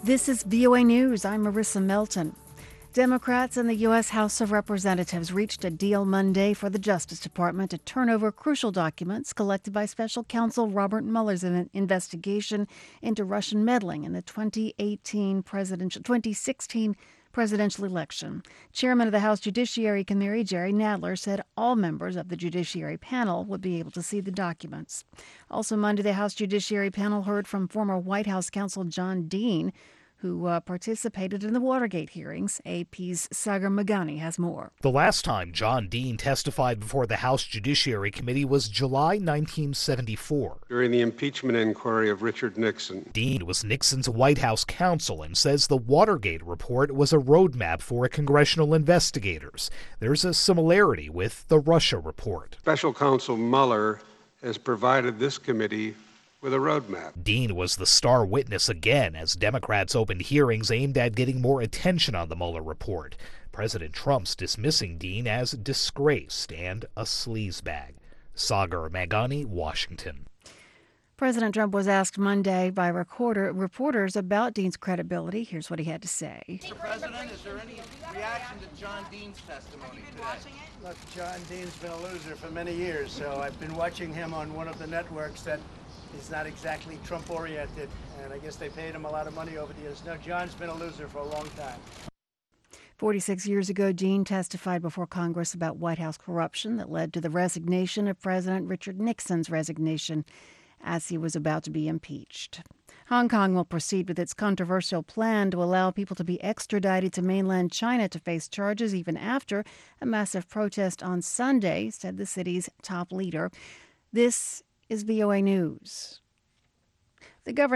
This is VOA News. I'm Marissa Melton. Democrats in the U.S. House of Representatives reached a deal Monday for the Justice Department to turn over crucial documents collected by special counsel Robert Mueller's investigation into Russian meddling in the 2016 presidential election. Chairman of the House Judiciary Committee, Jerry Nadler, said all members of the Judiciary panel would be able to see the documents. Also Monday, the House Judiciary panel heard from former White House counsel John Dean, who participated in the Watergate hearings. AP's Sagar Meghani has more. The last time John Dean testified before the House Judiciary Committee was July 1974. During the impeachment inquiry of Richard Nixon. Dean was Nixon's White House counsel and says the Watergate report was a roadmap for congressional investigators. There's a similarity with the Russia report. Special counsel Mueller has provided this committee with a roadmap. Dean was the star witness again as Democrats opened hearings aimed at getting more attention on the Mueller report. President Trump's dismissing Dean as disgraced and a sleazebag. Sagar Meghani, Washington. President Trump was asked Monday by reporters about Dean's credibility. Here's what he had to say. Mr. President, is there any reaction to John Dean's testimony today? Look, John Dean's been a loser for many years, so I've been watching him on one of the networks that is not exactly Trump-oriented, and I guess they paid him a lot of money over the years. No, John's been a loser for a long time. 46 years ago, Dean testified before Congress about White House corruption that led to the resignation of President Richard Nixon's resignation as he was about to be impeached. Hong Kong will proceed with its controversial plan to allow people to be extradited to mainland China to face charges even after a massive protest on Sunday, said the city's top leader. This is VOA News. The governor